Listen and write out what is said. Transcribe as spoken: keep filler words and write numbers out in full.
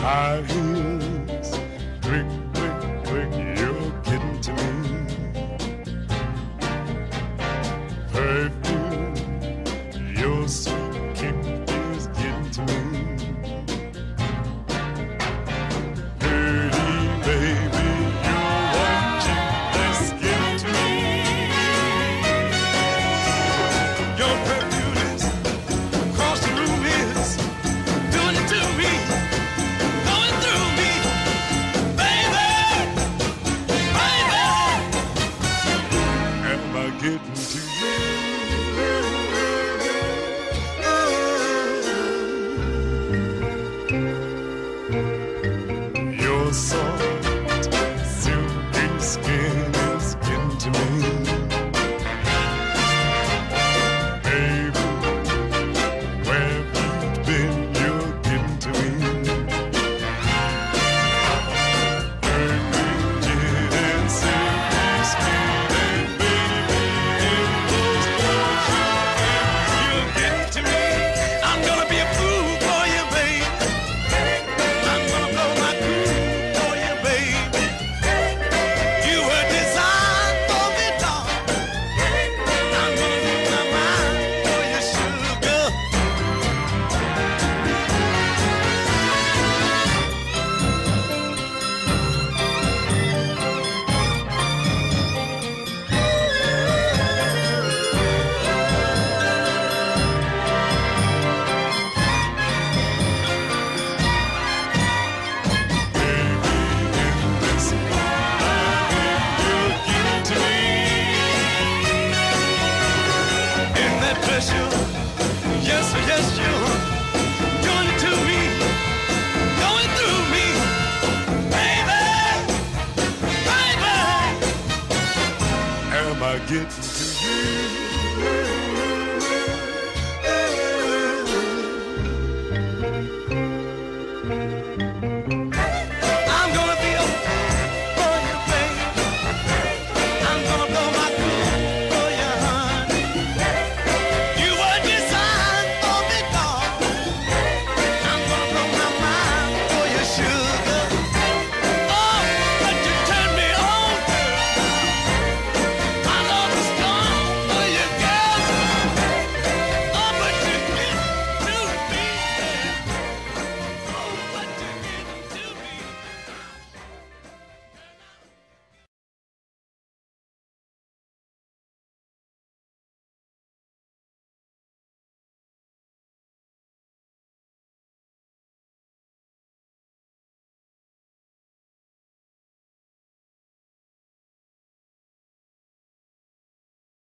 High heels, click, click, click, you're getting to me. Perfume, your sweet kick is getting to me. Pretty baby, you're one chick that's getting to me. Your perfume is across the room is doing it to me. Getting to you. Your soft, silky skin is getting to me. Baby, where have you been? You're getting to me. Baby, gin and silky skin and baby. Yes, yes, you're doing it to me, going through me, baby, baby. Am I getting to you?